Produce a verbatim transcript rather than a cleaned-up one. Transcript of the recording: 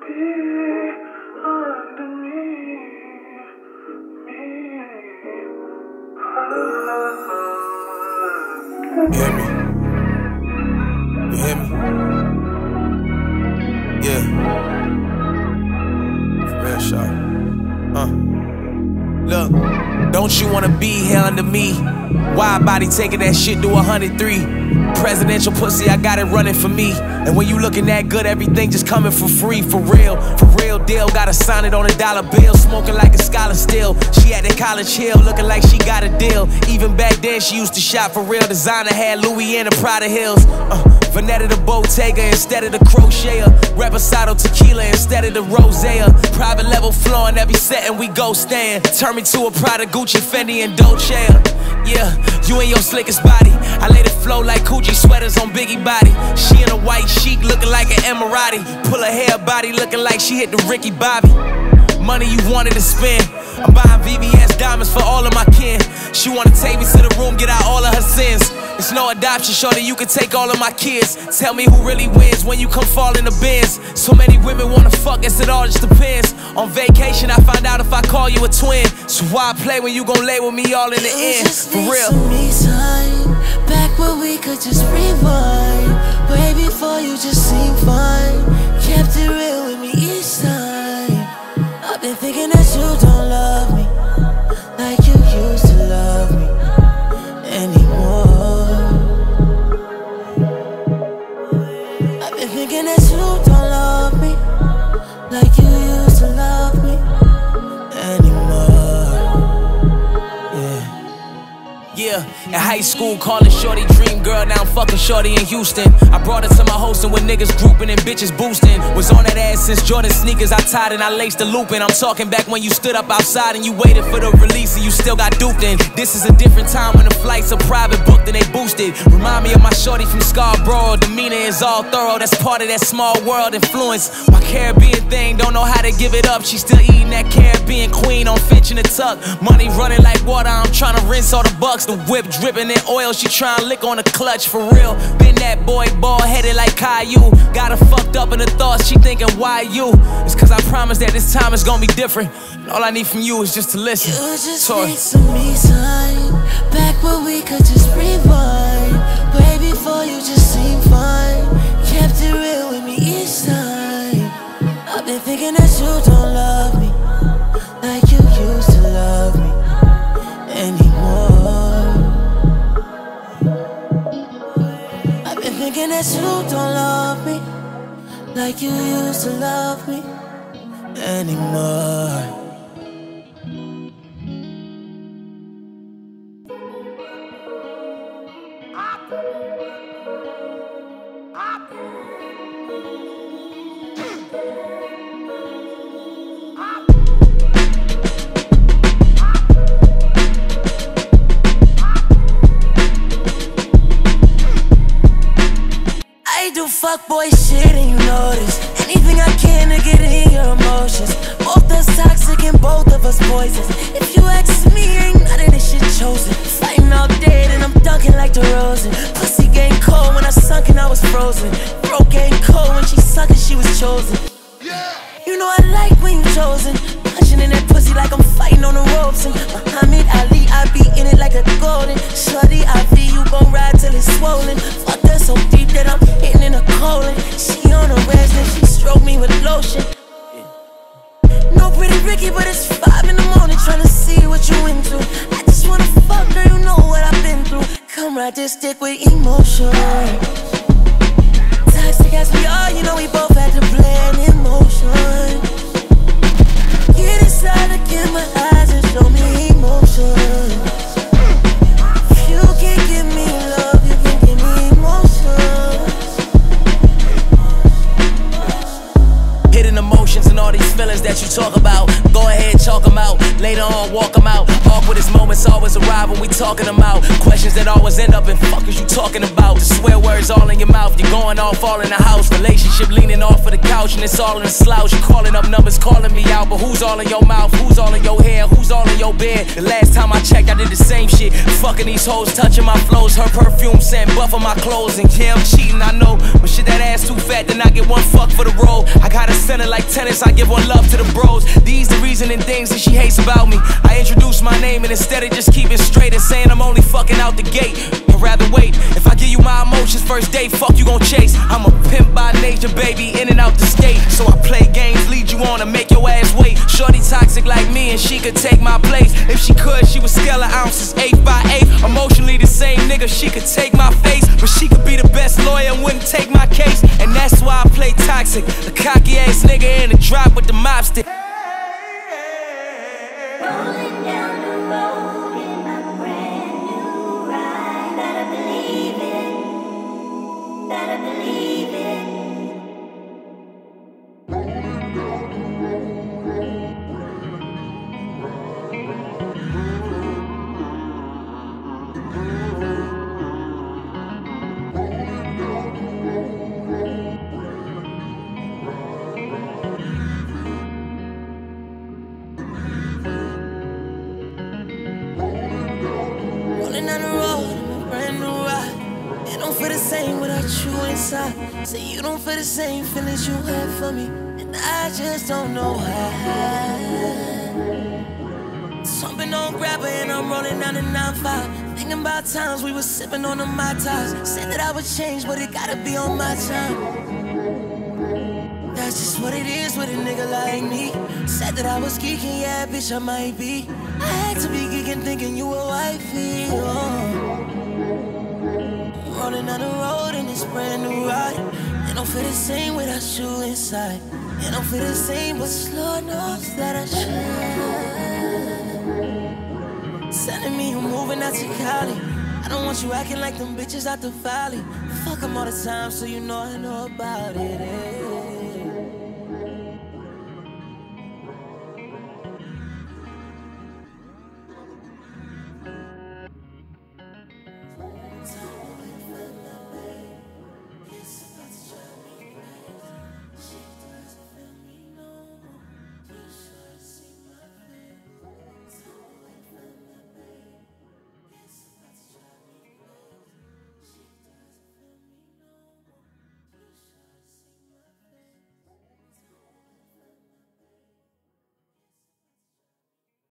You hear me? You hear me? Yeah. For real shot. Uh. Look, don't you wanna be here under me? Wide body taking that shit to one hundred three. Presidential pussy, I got it running for me. And when you looking that good, everything just coming for free. For real, for real deal. Gotta sign it on a dollar bill. Smoking like a scholar still. She at the College Hill, looking like she got a deal. Even back then, she used to shop for real. Designer had Louis and the Prada Hills. Uh, Vanetta the Bottega instead of the Crocheter. Reposado tequila instead of the Rosea. Private level flowing every set and we go stand. Turn me to a Prada, Gucci, Fendi, and Dolce. Yeah, you and your slickest body. I let it flow like Coochie sweaters on Biggie body. She in a white chic looking like an Emirati. Pull her hair body looking like she hit the Ricky Bobby. Money you wanted to spend. I'm buying V V S diamonds for all of my kin. She wanna take me to the room, get out all of her sins. It's no adoption, shorty, you can take all of my kids. Tell me who really wins when you come fall in the bins. So many women wanna fuck us, it all just depends. On vacation, I find out if I call you a twin. So why play when you gon' lay with me all in the end? For real. Me time, back when we could just rewind. Way before you just seemed fine. Kept it real with me each time. I've been thinking that you don't love me like you used to love me anymore. I've been thinking that you don't love me like you used to love me anymore. Yeah. Yeah, in high school, calling shorty dream girl, now I'm fucking shorty in Houston. I brought her to my hosting with niggas grouping and bitches boosting. Was on that ass since Jordan sneakers, I tied and I laced the loop in. I'm talking back when you stood up outside and you waited for the release and you still got duped in. This is a different time when the flights are private booked and they boosted. Remind me of my shorty from Scarborough, demeanor is all thorough. That's part of that small world influence. My Caribbean thing, don't know how to give it up. She still eating that Caribbean queen on Finch in the tuck. Money running like water, I'm trying to rinse all the bucks. The whip dripping in oil, she trying to lick on the clutch for real. Been that boy bald headed like Caillou. Got her fucked up in the thoughts, she thinking why you? It's cause I promise that this time is gonna be different. And all I need from you is just to listen. You just Sorry. need some me time. Back when we could just rewind. Way before you just seemed fine. Kept it real with me each time. I've been thinking that you don't love me like you used to love me anymore. I've been thinking that you don't love me like you used to love me anymore. I do fuckboy shit and you know this. Anything I can to get in your emotions. Both us toxic and both of us poisons. If you ask me, ain't none of this shit chosen. Fighting all day and I'm dunking like DeRozan. Pussy game cold when I sunk and I was frozen. Throat game cold when she sucked and she was chosen. You know I like when you chosen. Punching in that pussy like I'm fighting on the ropes. And Muhammad Ali, I be in it like a golden. Shorty, I be you gon' ride till it's swollen. Fuck her so deep that I'm hitting in a colon. She on a rest and she stroke me with lotion. No pretty Ricky, but it's five in the morning trying to see what you into. I just wanna fuck her, you know what I've been through. Come ride this dick with emotion. Toxic as we are, you know we both had to play an emotion. Get inside, look in my eyes and show me emotion. If you can't give me love, you can give me emotion. Hidden emotions and all these feelings that you talk about. Go ahead, chalk them out. Later on, walk them out. Awkwardest moments always arrive when we talking them out. Questions that always end up in fuck is you talking about. The swear words all in your mouth. You're going off all in the house. Relationship leaning off of the couch and it's all in the slouch. You calling up numbers, calling me out. But who's all in your mouth? Who's all in your hair? Who's all in your bed? The last time I checked, I did the same shit. Fucking these hoes, touching my flows. Her perfume scent, buffing my clothes. And yeah, I'm cheating, I know. But shit, that ass too fat, then I get one fuck for the roll. I gotta center like tennis, I give one love to the bros. These the reason and things that she hates about me. I introduce my name and instead of just keeping straight and saying I'm only fucking out the gate, I'd rather wait. If I give you my emotions first date, fuck you gon' chase. I'm a pimp by nature, baby, in and out the state. So I play games, lead you on and make your ass wait. Shorty toxic like me and she could take my place. If she could, she would scale her ounces eight by eight. Emotionally the same nigga, she could take my face, but she could be the best lawyer and wouldn't take my case. And that's why I play toxic, a cocky ass nigga in the drop with the mop stick. Rolling down the road in my brand new ride. Gotta believe it, gotta believe it. Rolling down the road in my brand new ride. It don't feel the same without you inside. Say you don't feel the same feelings you had for me, and I just don't know why. Something on grabber and I'm rolling down the nine five. Thinking about times we were sipping on the Mai Tais. Said that I would change, but it gotta be on my time. That's just what it is with a nigga like me. Said that I was geeking, yeah, bitch, I might be. I had to be geeking, thinking you were wifey. Oh. Rolling down the road in this brand new ride. It don't feel the same without you inside. It don't feel the same, but Lord knows that I should. Sending me, you moving out to Cali. I don't want you acting like them bitches out the valley. Fuck them all the time, so you know I know about it. Eh?